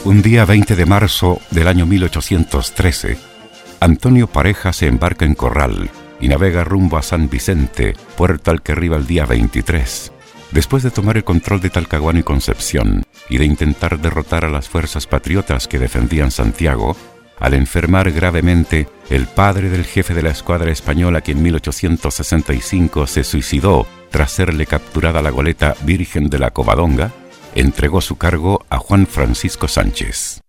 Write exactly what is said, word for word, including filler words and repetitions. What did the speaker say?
Un día veinte de marzo del año mil ochocientos trece, Antonio Pareja se embarca en Corral y navega rumbo a San Vicente, puerto al que arriba el día veintitrés. Después de tomar el control de Talcahuano y Concepción y de intentar derrotar a las fuerzas patriotas que defendían Santiago, al enfermar gravemente, el padre del jefe de la escuadra española, que en mil ochocientos sesenta y cinco se suicidó tras serle capturada la goleta Virgen de la Covadonga, entregó su cargo a Juan Francisco Sánchez.